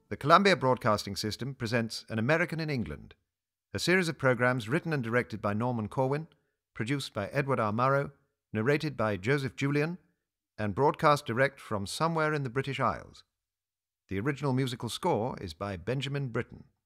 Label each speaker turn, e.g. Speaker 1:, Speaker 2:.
Speaker 1: The Columbia Broadcasting System presents An American in England, a series of programs written and directed by Norman Corwin, produced by Edward R. Murrow, narrated by Joseph Julian, and broadcast direct from somewhere in the British Isles. The original musical score is by Benjamin Britten.